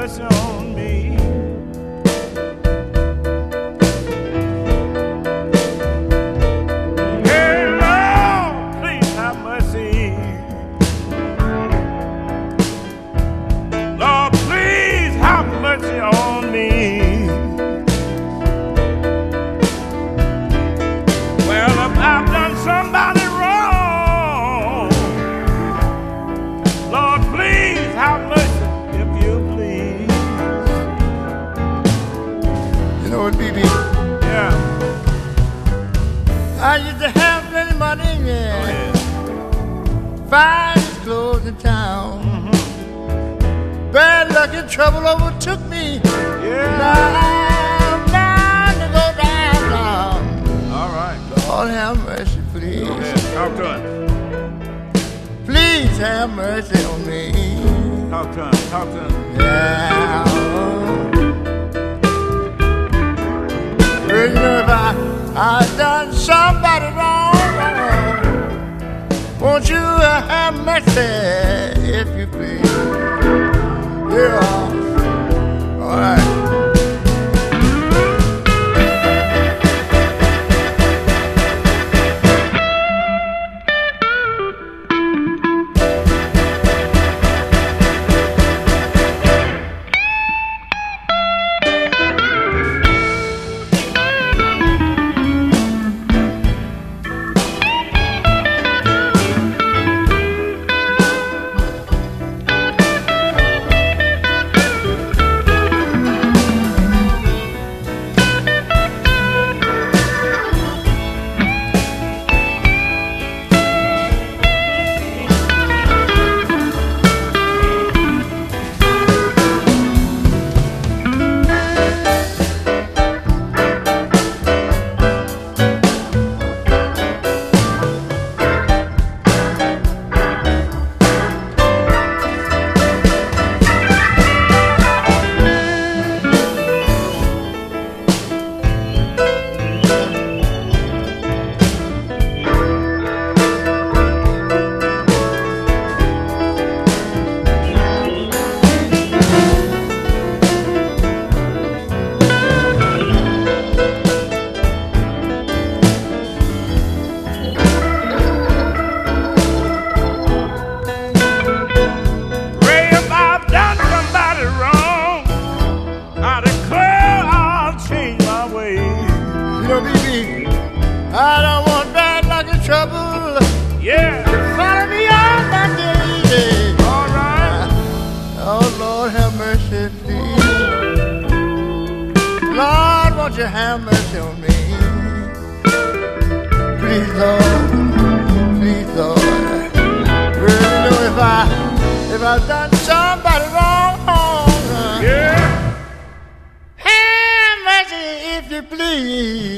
mercy on me. Hey, Lord, please have mercy. Lord, please have mercy on me. Well, if I've done somebody wrong, Lord, please have mercy, if you please. You know what, BB? Yeah. I used to have plenty money, yeah. Oh, yeah. Finest clothes in town. Mm-hmm. Bad luck and trouble overtook me. Yeah. Now I'm bound to go down. All right. Lord have mercy, please. Go ahead. Talk to him. Please have mercy on me. Talk to him. Talk to him. Yeah. Well, you know, if I done somebody wrong, won't you have mercy, if you please? Yeah. All right. I don't want bad luck and trouble. Yeah. Follow me all my days. All right. Oh, Lord, have mercy, please. Lord, won't you have mercy on me? Please, Lord. Please, Lord. Really know if I've done somebody wrong. Yeah. Have mercy if you please.